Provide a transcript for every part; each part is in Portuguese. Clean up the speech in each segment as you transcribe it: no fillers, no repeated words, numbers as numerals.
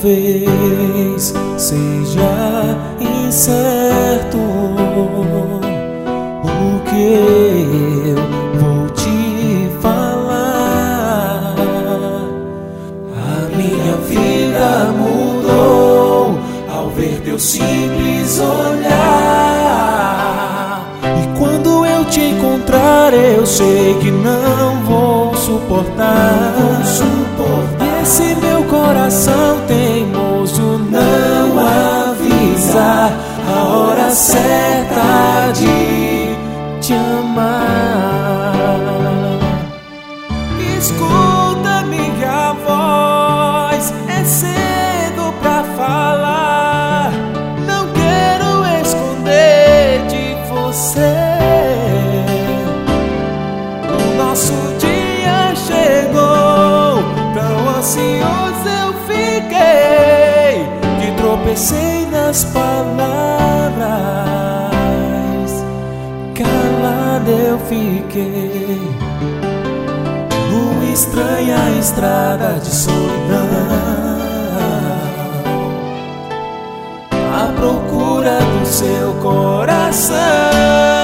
talvez seja incerto o que eu vou te falar. A minha vida mudou ao ver teu simples olhar. E quando eu te encontrar, eu sei que não vou suportar. Esse meu coração teimoso não avisa a hora certa de te amar. Escuta minha voz, é cedo pra falar. Não quero esconder de você. O nosso dia chegou, tão ansioso eu fiquei, que tropecei nas palavras. Calado eu fiquei numa estranha estrada de solidão, à procura do seu coração.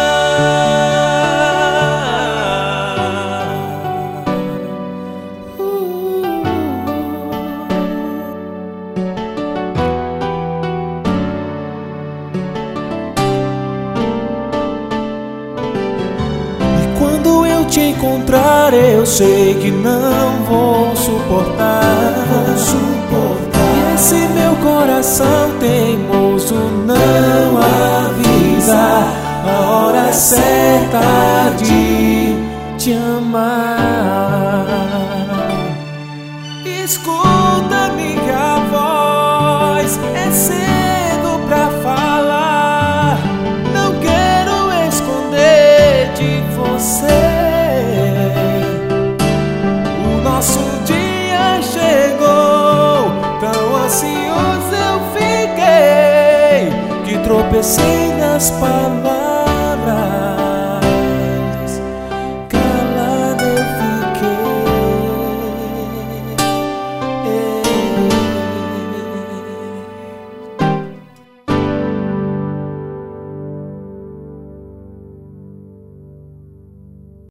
Te encontrar, eu sei que não vou suportar. Esse meu coração teimoso não avisa a hora certa de te amar. Escuta minha voz, é cedo pra falar. Não quero esconder de você. Nosso dia chegou, tão ansioso eu fiquei, que tropecei nas palavras.